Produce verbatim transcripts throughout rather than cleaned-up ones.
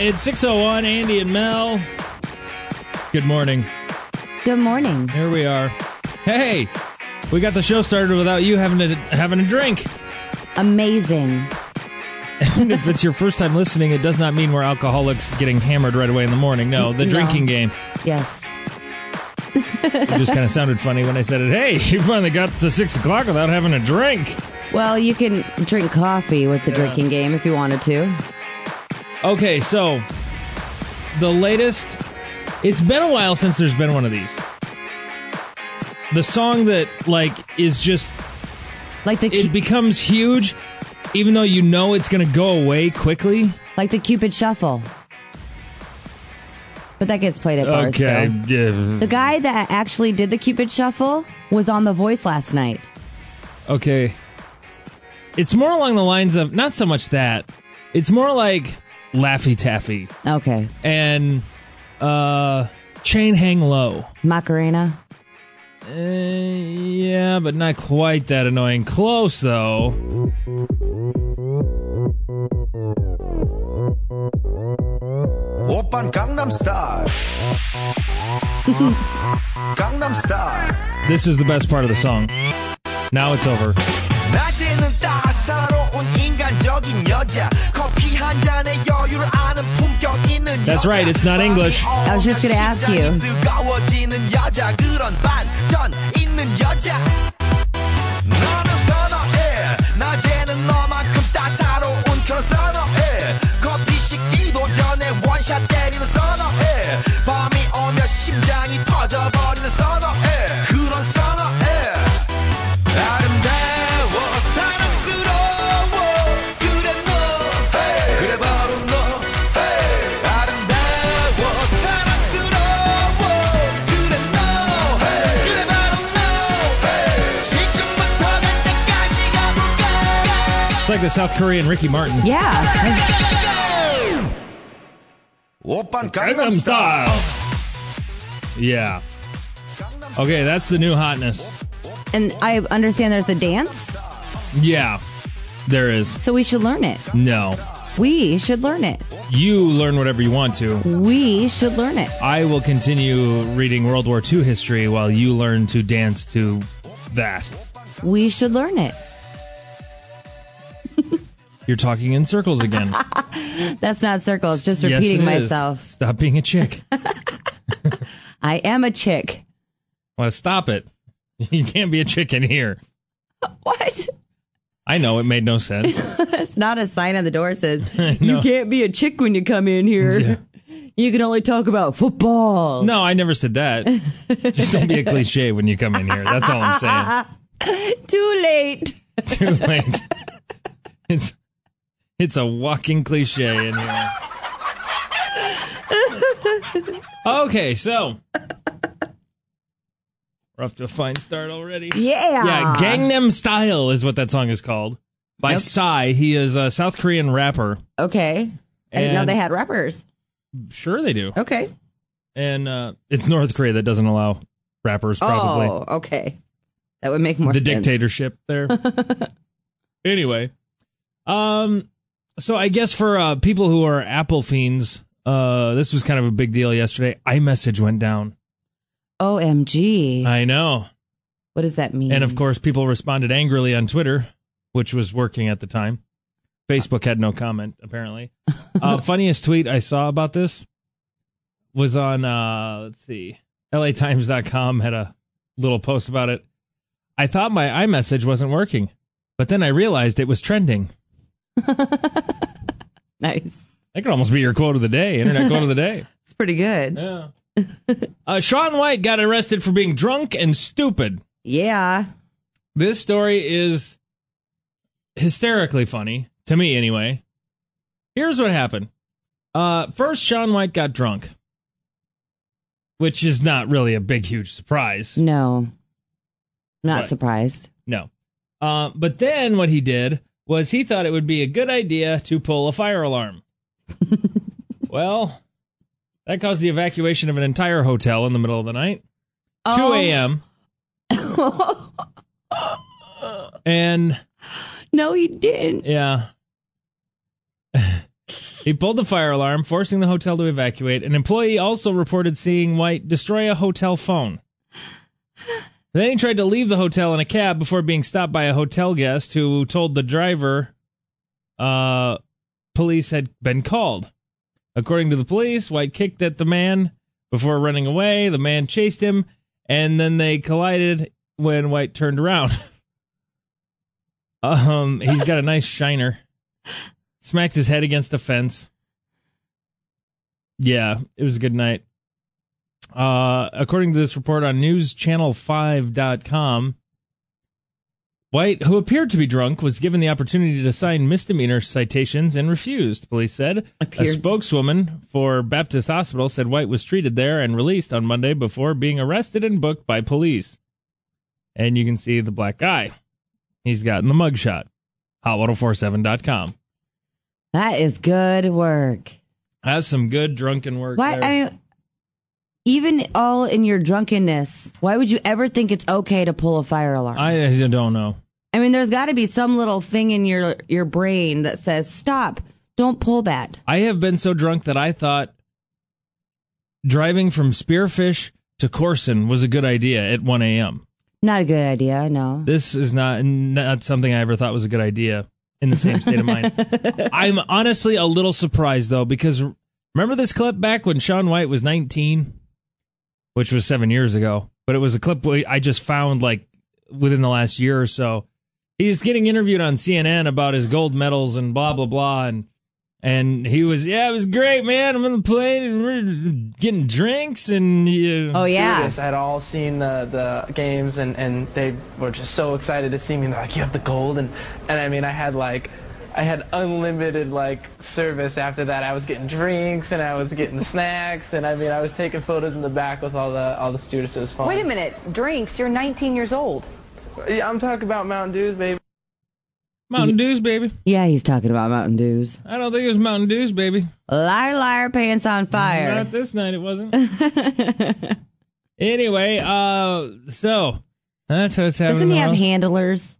It's six oh one, Andy and Mel. Good morning. Good morning. Here we are. Hey, we got the show started without you having to having a drink. Amazing. And if it's your first time listening, it does not mean we're alcoholics getting hammered right away in the morning. No, the No. drinking game. Yes. It just kind of sounded funny when I said it. Hey, you finally got to six o'clock without having a drink. Well, you can drink coffee with the Yeah. drinking game if you wanted to. Okay, so the latest. It's been a while since there's been one of these. The song that, like, is just... Like the It cu- becomes huge, even though you know it's going to go away quickly. like the Cupid Shuffle. But that gets played at bars Okay. still. yeah. The guy that actually did the Cupid Shuffle was on The Voice last night. Okay. It's more along the lines of, not so much that, it's more like Laffy Taffy Okay. and uh, Chain Hang Low. Macarena. Uh, yeah, but not quite that annoying. Close, though. Oppan Gangnam Style. Gangnam Style. This is the best part of the song. Now it's over. 낮에는 따사로운 인간적인 여자. 커피 한 잔에 여유를 아는 품격 있는 여자. That's right, it's not English. I was just gonna ask you. 뜨거워지는 여자. 그런 반전 있는 여자. 너는 선어해. 낮에는 너만큼 따사로운 그런 선어해. 커피 식기도 전에 원샷 때리는 선어해. 밤이 오면 심장이 터져버리는 선어해. 그런 선어해. 아름다워 사랑스러워 그래 너 hey. 그래 바로 너 hey. 아름다워 사랑스러워 그래 너 hey. 그래 바로 너 hey. 지금부터 갈 때까지 가볼까. It's like the South Korean Ricky Martin. Yeah. 오빤 Gangnam Style. Yeah. Okay, that's the new hotness. And I understand there's a dance, Yeah, there is. so we should learn it. No. We should learn it. You learn whatever you want to. We should learn it. I will continue reading World War Two history while you learn to dance to that. We should learn it. You're talking in circles again. That's not circles, just Yes, repeating it is. myself. Stop being a chick. I am a chick. Well, stop it. You can't be a chick in here. What? I know, it made no sense. It's not a sign on the door that says, know. you can't be a chick when you come in here. Yeah. You can only talk about football. No, I never said that. Just don't be a cliche when you come in here. That's all I'm saying. Too late. Too late. It's it's a walking cliche in here. Okay, so we're off to a fine start already. Yeah. Yeah, Gangnam Style is what that song is called. By Nope. Psy. He is a South Korean rapper. Okay. I didn't know And- they had rappers. Sure they do. Okay. And uh, it's North Korea that doesn't allow rappers, probably. Oh, okay. That would make more the sense. dictatorship there. Anyway, um, so I guess for uh, people who are Apple fiends, uh, this was kind of a big deal yesterday. iMessage went down. O M G. I know. What does that mean? And of course, people responded angrily on Twitter, which was working at the time. Facebook had no comment, apparently. uh, funniest tweet I saw about this was on, uh, let's see, L A Times dot com had a little post about it. I thought my iMessage wasn't working, but then I realized it was trending. Nice. That could almost be your quote of the day, internet quote of the day. It's pretty good. Yeah. Uh, Shaun White got arrested for being drunk and stupid. Yeah. This story is hysterically funny, to me anyway. Here's what happened. Uh, first, Shaun White got drunk, which is not really a big, huge surprise. No. Not What? surprised. No. Uh, but then what he did was he thought it would be a good idea to pull a fire alarm. Well, that caused the evacuation of an entire hotel in the middle of the night. Oh. two a.m. And No, he didn't. yeah. He pulled the fire alarm, forcing the hotel to evacuate. An employee also reported seeing White destroy a hotel phone. Then he tried to leave the hotel in a cab before being stopped by a hotel guest who told the driver uh, police had been called. According to the police, White kicked at the man before running away. The man chased him, and then they collided when White turned around. um, he's got a nice shiner. Smacked his head against a fence. Yeah, it was a good night. Uh, according to this report on news channel five dot com, White, who appeared to be drunk, was given the opportunity to sign misdemeanor citations and refused, police said. Appeared. A spokeswoman for Baptist Hospital said White was treated there and released on Monday before being arrested and booked by police. And you can see the black guy. He's gotten the mugshot. hot ten forty-seven dot com. That is good work. That's some good drunken work Why? there. I mean, even all in your drunkenness, why would you ever think it's okay to pull a fire alarm? I, I don't know. I mean, there's got to be some little thing in your your brain that says, stop, don't pull that. I have been so drunk that I thought driving from Spearfish to Corson was a good idea at one a.m. Not a good idea, no. This is not not something I ever thought was a good idea in the same state of mind. I'm honestly a little surprised, though, because remember this clip back when Shaun White was nineteen, which was seven years ago, but it was a clip I just found like within the last year or so. He's getting interviewed on C N N about his gold medals and blah, blah, blah, and And he was, yeah, it was great, man. I'm on the plane and we're getting drinks and yeah. Oh, yeah. I had all seen the, the games and, and they were just so excited to see me. They're like, you have the gold. And, and I mean, I had like, I had unlimited like service after that. I was getting drinks and I was getting snacks. And I mean, I was taking photos in the back with all the, all the students. It was fun. Wait a minute. Drinks? You're nineteen years old. Yeah, I'm talking about Mountain Dews, baby. Mountain Dews, baby. Yeah, he's talking about Mountain Dews. I don't think it was Mountain Dews, baby. Liar, liar, pants on fire. Not this night, it wasn't. Anyway, uh, so that's what's happening. Doesn't he have tomorrow. handlers?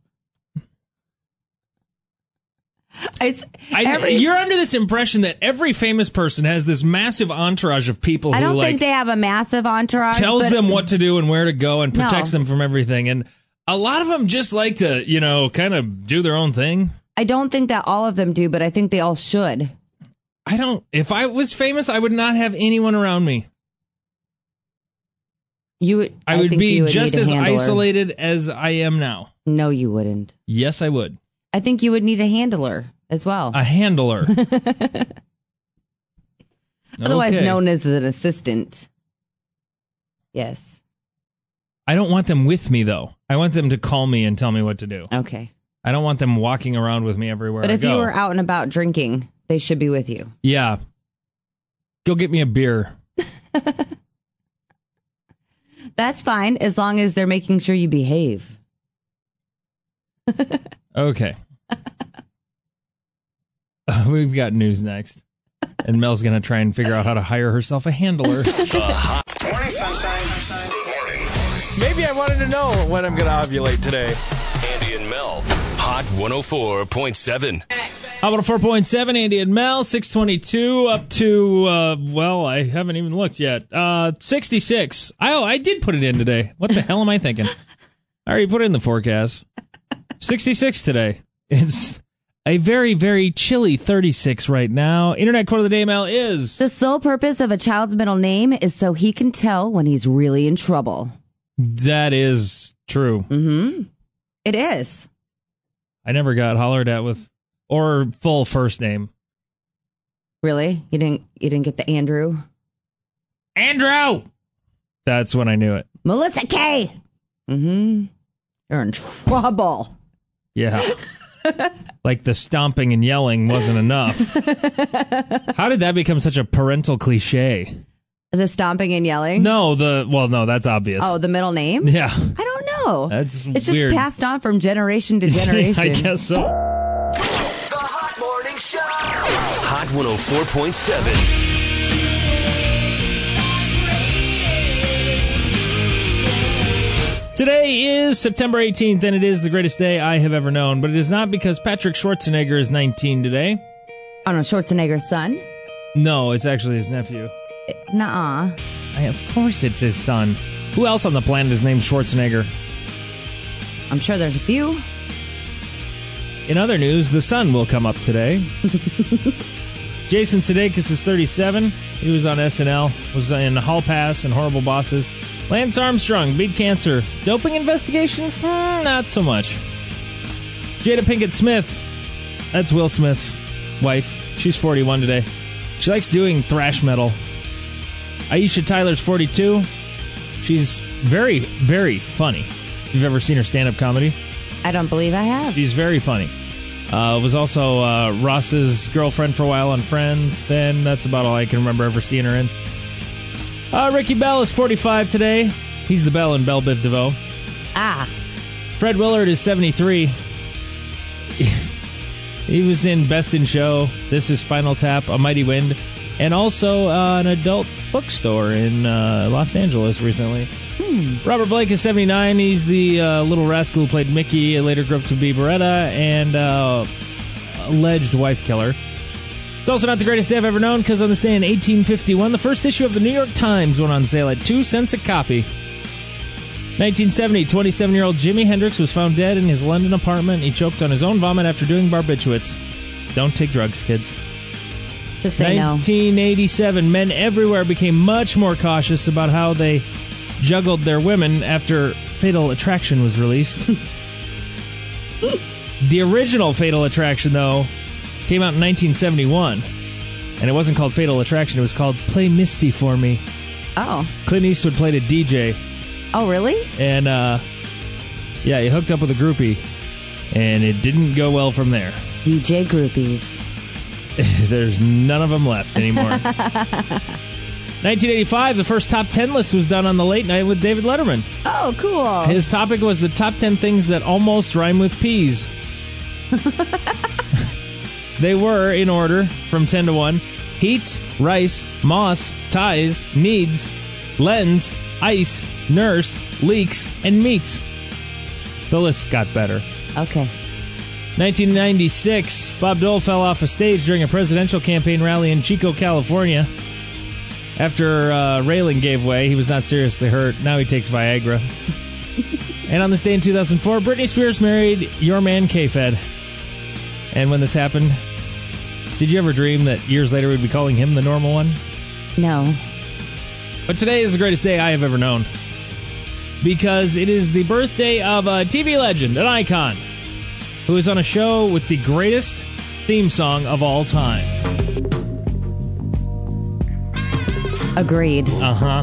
It's, I, every, you're under this impression that every famous person has this massive entourage of people I who don't like think they have a massive entourage. tells but them what to do and where to go and protects No. them from everything. And a lot of them just like to, you know, kind of do their own thing. I don't think that all of them do, but I think they all should. I don't. If I was famous, I would not have anyone around me. You would. I, would think be you would just need a as handler. isolated as I am now. No, you wouldn't. Yes, I would. I think you would need a handler as well. A handler. Otherwise Okay. known as an assistant. Yes. I don't want them with me, though. I want them to call me and tell me what to do. Okay. I don't want them walking around with me everywhere But I if go. you were out and about drinking, they should be with you. Yeah. Go get me a beer. That's fine, as long as they're making sure you behave. Okay. Uh, we've got news next. And Mel's going to try and figure out how to hire herself a handler. Morning, sunshine. Good morning. Maybe I wanted to know when I'm going to ovulate today. Andy and Mel. Hot one oh four point seven. How about a four point seven, Andy and Mel, six twenty-two up to, uh, well, I haven't even looked yet. Uh, sixty-six. Oh, I did put it in today. What the hell am I thinking? I already put it in the forecast. sixty-six today. It's a very, very chilly thirty-six right now. Internet quote of the day, Mel, is... The sole purpose of a child's middle name is so he can tell when he's really in trouble. That is true. Mm-hmm. It is. I never got hollered at with... Or full first name. Really? You didn't you didn't get the Andrew? Andrew! That's when I knew it. Melissa K! Mm-hmm. You're in trouble. Yeah. Like the stomping and yelling wasn't enough. How did that become such a parental cliche? The stomping and yelling? No, the... Well, no, that's obvious. Oh, the middle name? Yeah. I don't know. That's It's weird. just passed on from generation to generation. I guess so. The Hot Morning Show. Hot one oh four point seven. Today is September eighteenth, and it is the greatest day I have ever known. But it is not because Patrick Schwarzenegger is nineteen today. Arnold Schwarzenegger's son. No, it's actually his nephew. Nuh-uh. I, of course it's his son. Who else on the planet is named Schwarzenegger? I'm sure there's a few. In other news, the sun will come up today. Jason Sudeikis is thirty-seven. He was on S N L, was in Hall Pass and Horrible Bosses. Lance Armstrong beat cancer. Doping investigations? Mm, not so much. Jada Pinkett Smith. That's Will Smith's wife. She's forty-one today. She likes doing thrash metal. Aisha Tyler's forty-two. She's very, very funny. If you've ever seen her stand-up comedy, I don't believe I have. she's very funny. Uh, was also uh, Ross's girlfriend for a while on Friends, and that's about all I can remember ever seeing her in. Uh, Ricky Bell is forty-five today. He's the Bell in Belle Biv DeVoe. Ah. Fred Willard is seventy-three. He was in Best in Show, This Is Spinal Tap, A Mighty Wind, and also uh, an adult bookstore in uh, Los Angeles recently. Hmm. Robert Blake is seventy-nine. He's the uh, little rascal who played Mickey, later grew up to be Beretta, and uh, alleged wife killer. It's also not the greatest day I've ever known, because on this day in eighteen fifty-one, the first issue of the New York Times went on sale at two cents a copy. nineteen seventy, twenty-seven-year-old Jimi Hendrix was found dead in his London apartment. He choked on his own vomit after doing barbiturates. Don't take drugs, kids. Just say nineteen eighty-seven, men everywhere became much more cautious about how they juggled their women after Fatal Attraction was released. The original Fatal Attraction, though, came out in nineteen seventy-one, and it wasn't called Fatal Attraction. It was called Play Misty for Me. Oh. Clint Eastwood played a D J. Oh, really? And, uh, yeah, he hooked up with a groupie, and it didn't go well from there. D J groupies. There's none of them left anymore. nineteen eighty-five, the first top ten list was done on the Late Night with David Letterman. Oh, cool. His topic was the top ten things that almost rhyme with peas. They were, in order, from ten to one, heats, rice, moss, ties, needs, lens, ice, nurse, leaks, and meats. The list got better. Okay. nineteen ninety-six, Bob Dole fell off a stage during a presidential campaign rally in Chico, California. After uh, railing gave way, he was not seriously hurt. Now he takes Viagra. And on this day in two thousand four, Britney Spears married your man K-Fed. And when this happened, did you ever dream that years later we'd be calling him the normal one? No. But today is the greatest day I have ever known. Because it is the birthday of a T V legend, an icon, who is on a show with the greatest theme song of all time. Agreed. Uh-huh.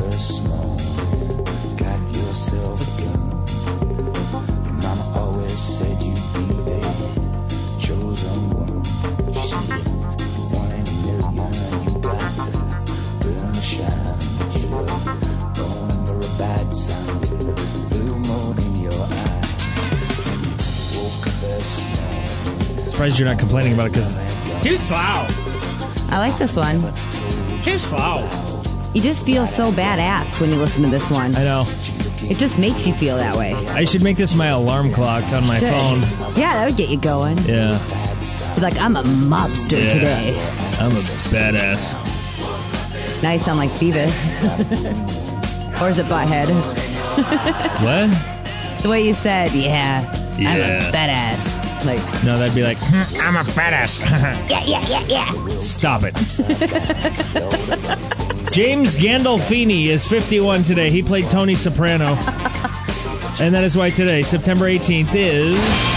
Surprised you're not complaining about it because it's too slow. I like this one. Too slow. You just feel so badass when you listen to this one. I know. It just makes you feel that way. I should make this my alarm clock on my Should. phone. Yeah, that would get you going. Yeah. Be like, I'm a mobster Yeah. today. I'm a badass. Now you sound like Beavis. Or is it Butthead? What? The way you said, yeah, I'm Yeah. a badass. Like, No, that'd be like, "Hmm, I'm a badass. yeah, yeah, yeah, yeah. Stop it. James Gandolfini is fifty-one today. He played Tony Soprano. And that is why today, September eighteenth, is...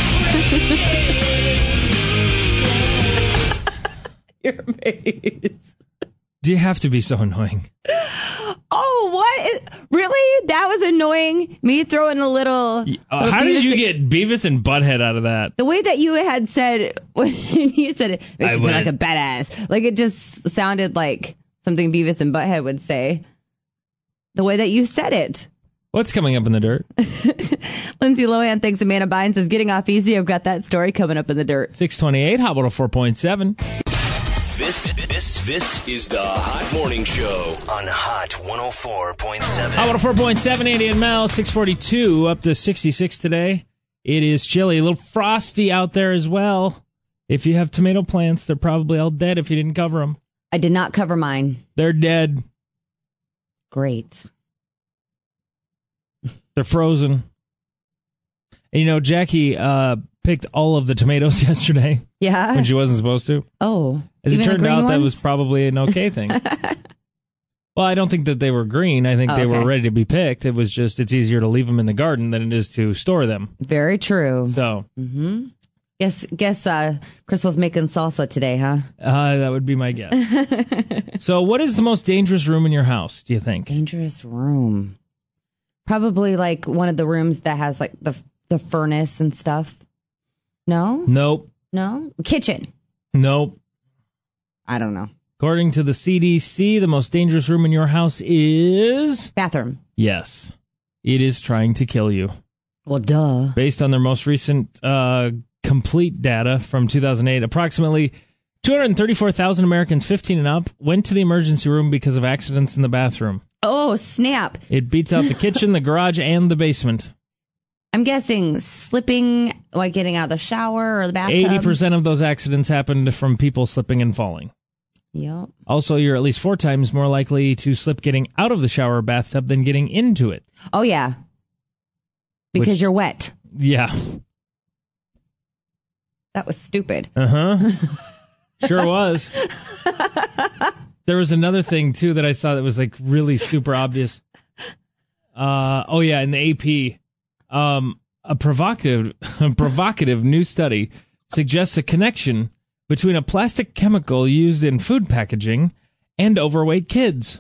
Your face. Do you have to be so annoying? Oh, what? Is, really? That was annoying? Me throwing a little... Uh, little how did Beavis you and- get Beavis and Butthead out of that? The way that you had said, when you said it, makes I you feel like a went- badass. Like, it just sounded like something Beavis and Butthead would say. The way that you said it. What's coming up in the dirt? Lindsay Lohan thinks Amanda Bynes is getting off easy. I've got that story coming up in the dirt. six twenty-eight, Hot one oh four point seven. This, this, this is the Hot Morning Show on Hot one oh four point seven. Hot one oh four point seven, Andy and Mel, six forty-two, up to sixty-six today. It is chilly, a little frosty out there as well. If you have tomato plants, they're probably all dead if you didn't cover them. I did not cover mine. They're dead. Great. They're frozen. And, you know, Jackie uh, picked all of the tomatoes yesterday Yeah. when she wasn't supposed to. Oh. As it even the turned green out, that ones? was probably an okay thing. Well, I don't think that they were green. I think Oh, they were okay. ready to be picked. It was just, it's easier to leave them in the garden than it is to store them. Very true. So, Mm-hmm. Guess guess uh, Crystal's making salsa today, huh? uh, that would be my guess. So, what is the most dangerous room in your house, do you think? Dangerous room. Probably like one of the rooms that has like the the furnace and stuff. No? Nope. No? Kitchen. Nope. I don't know. According to the C D C, the most dangerous room in your house is... Bathroom. Yes. It is trying to kill you. Well, duh. Based on their most recent uh, complete data from two thousand eight, approximately two hundred thirty-four thousand Americans fifteen and up went to the emergency room because of accidents in the bathroom. Oh, snap. It beats out the kitchen, the garage, and the basement. I'm guessing slipping, like getting out of the shower or the bathtub. eighty percent of those accidents happened from people slipping and falling. Yep. Also, you're at least four times more likely to slip getting out of the shower or bathtub than getting into it. Oh, yeah. Because Which- you're wet. Yeah. That was stupid. Uh-huh. Sure was. There was another thing, too, that I saw that was, like, really super obvious. Uh, oh, yeah, in the A P, um, a provocative, a provocative new study suggests a connection between a plastic chemical used in food packaging and overweight kids.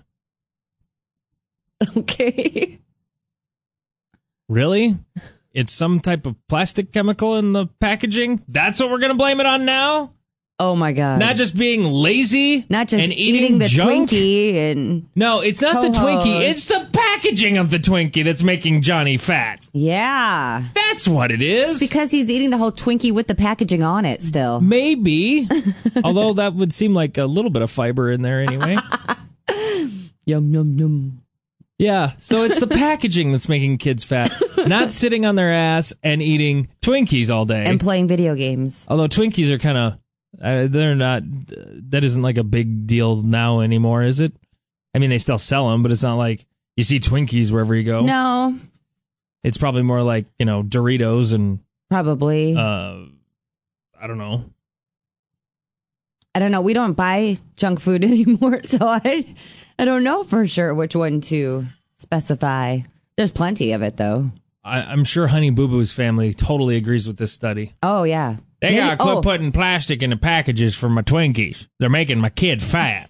Okay. Really? It's some type of plastic chemical in the packaging? That's what we're going to blame it on now? Oh, my God. Not just being lazy Not just and eating, eating the junk? Twinkie and... No, it's not the Ho-hos. Twinkie. It's the packaging of the Twinkie that's making Johnny fat. Yeah. That's what it is. Because he's eating the whole Twinkie with the packaging on it still. Maybe. Although that would seem like a little bit of fiber in there anyway. Yum, yum, yum. Yeah, so it's the packaging that's making kids fat, not sitting on their ass and eating Twinkies all day. And playing video games. Although Twinkies are kind of, uh, they're not, that isn't like a big deal now anymore, is it? I mean, they still sell them, but it's not like you see Twinkies wherever you go. No. It's probably more like, you know, Doritos and, Probably. uh, I don't know. I don't know. We don't buy junk food anymore, so I I don't know for sure which one to specify. There's plenty of it, though. I, I'm sure Honey Boo Boo's family totally agrees with this study. Oh, yeah. They Maybe- gotta quit oh, putting plastic in the packages for my Twinkies. They're making my kid fat.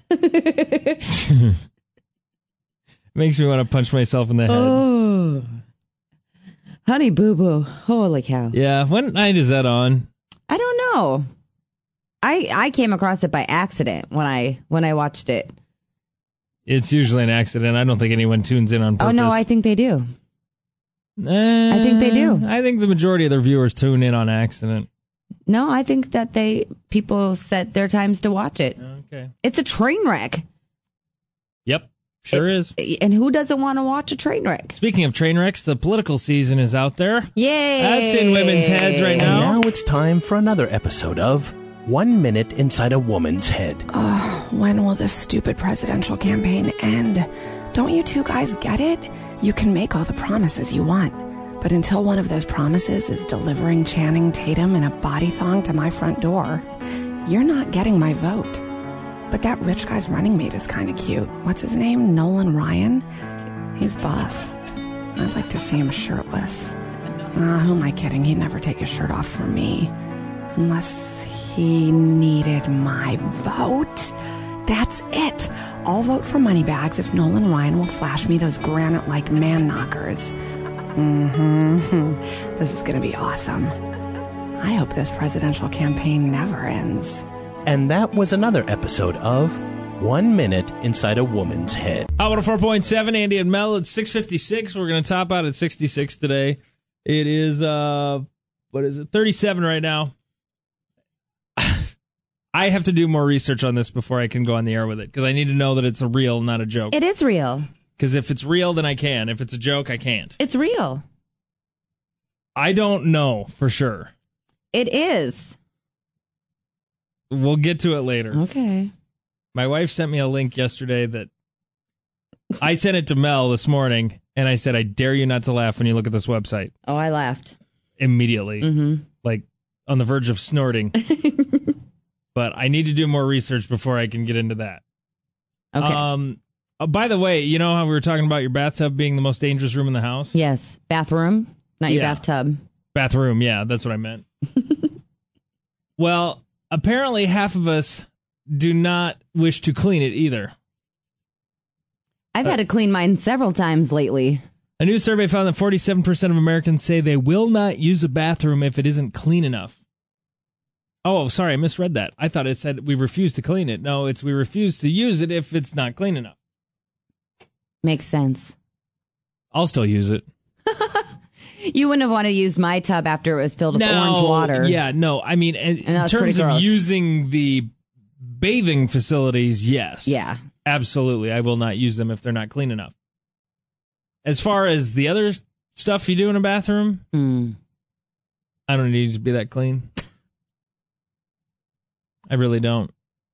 Makes me want to punch myself in the head. Oh. Honey Boo Boo. Holy cow. Yeah, what night is that on? I don't know. I I came across it by accident when I when I watched it. It's usually an accident. I don't think anyone tunes in on purpose. Oh, no, I think they do. Uh, I think they do. I think the majority of their viewers tune in on accident. No, I think that they people set their times to watch it. Okay. It's a train wreck. Yep, sure is. And who doesn't want to watch a train wreck? Speaking of train wrecks, the political season is out there. Yay! That's in women's heads right And now. now it's time for another episode of One Minute Inside a Woman's Head. When will this stupid presidential campaign end? Don't you two guys get it? You can make all the promises you want, but until one of those promises is delivering Channing Tatum in a body thong to my front door, you're not getting my vote. But that rich guy's running mate is kind of cute. What's his name? Nolan Ryan? He's buff. I'd like to see him shirtless. Ah, who am I kidding? He'd never take his shirt off for me. Unless he needed my vote. That's it. I'll vote for Moneybags if Nolan Ryan will flash me those granite-like man knockers. Mm-hmm. This is going to be awesome. I hope this presidential campaign never ends. And that was another episode of One Minute Inside a Woman's Head. Hot one oh four point seven, Andy and Mel. It's six fifty-six. We're going to top out at sixty-six today. It is, uh, what is it, thirty-seven right now. I have to do more research on this before I can go on the air with it, because I need to know that it's a real, not a joke. It is real. Because if it's real, then I can. If it's a joke, I can't. It's real. I don't know for sure. It is. We'll get to it later. Okay. My wife sent me a link yesterday that I sent it to Mel this morning, and I said, I dare you not to laugh when you look at this website. Oh, I laughed. Immediately. Mm-hmm. Like, on the verge of snorting. But I need to do more research before I can get into that. Okay. Um. Oh, by the way, you know how we were talking about your bathtub being the most dangerous room in the house? Yes. Bathroom, not your Yeah. bathtub. Bathroom, yeah, that's what I meant. Well, apparently half of us do not wish to clean it either. I've had to clean mine several times lately. A new survey found that forty-seven percent of Americans say they will not use a bathroom if it isn't clean enough. Oh, sorry, I misread that. I thought it said we refuse to clean it. No, it's we refuse to use it if it's not clean enough. Makes sense. I'll still use it. You wouldn't have wanted to use my tub after it was filled with No, orange water. Yeah, no, I mean, in, And that in was terms pretty of gross. using the bathing facilities, yes. Yeah. Absolutely. I will not use them if they're not clean enough. As far as the other stuff you do in a bathroom, Mm. I don't need it to be that clean. I really don't.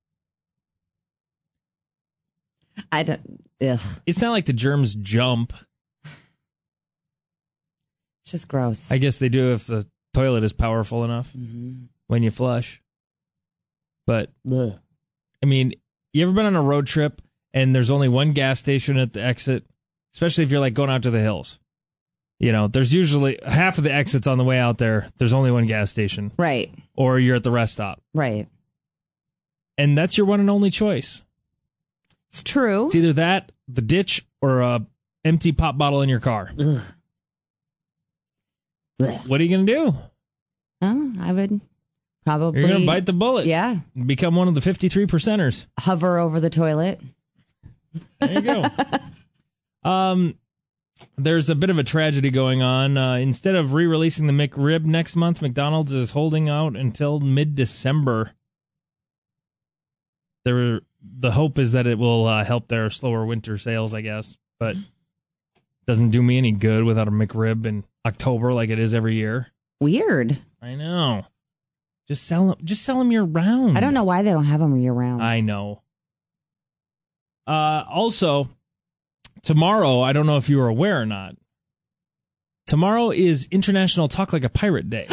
I don't. Ugh. It's not like the germs jump. It's just gross. I guess they do if the toilet is powerful enough Mm-hmm. when you flush. But, Ugh. I mean, you ever been on a road trip and there's only one gas station at the exit? Especially if you're like going out to the hills. You know, there's usually half of the exits on the way out there, there's only one gas station. Right. Or you're at the rest stop. Right. And that's your one and only choice. It's true. It's either that, the ditch, or a empty pop bottle in your car. Ugh. Ugh. What are you going to do? Oh, I would probably. You're going to bite the bullet. Yeah. Become one of the fifty-three percenters. Hover over the toilet. There you go. um, there's a bit of a tragedy going on. Uh, instead of re-releasing the McRib next month, McDonald's is holding out until mid-December. There, the hope is that it will uh, help their slower winter sales, I guess. But doesn't do me any good without a McRib in October like it is every year. Weird. I know. Just sell them. Just sell them year round. I don't know why they don't have them year round. I know. Uh, also, tomorrow, I don't know if you were aware or not. Tomorrow is International Talk Like a Pirate Day.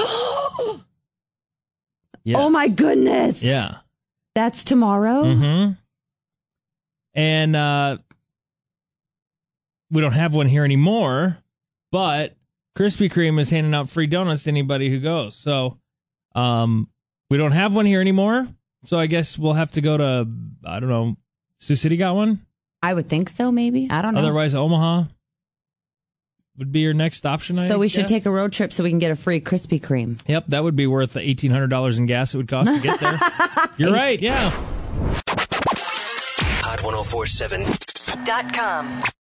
Yes. Oh my goodness. Yeah. That's tomorrow? Mm-hmm. And uh, we don't have one here anymore, but Krispy Kreme is handing out free donuts to anybody who goes. So um, we don't have one here anymore. So I guess we'll have to go to, I don't know, Sioux City got one? I would think so, maybe. I don't know. Otherwise, Omaha would be your next option, I So we should guess. take a road trip so we can get a free Krispy Kreme. Yep, that would be worth the eighteen hundred dollars in gas it would cost to get there. You're right, yeah. Hot ten forty-seven dot com.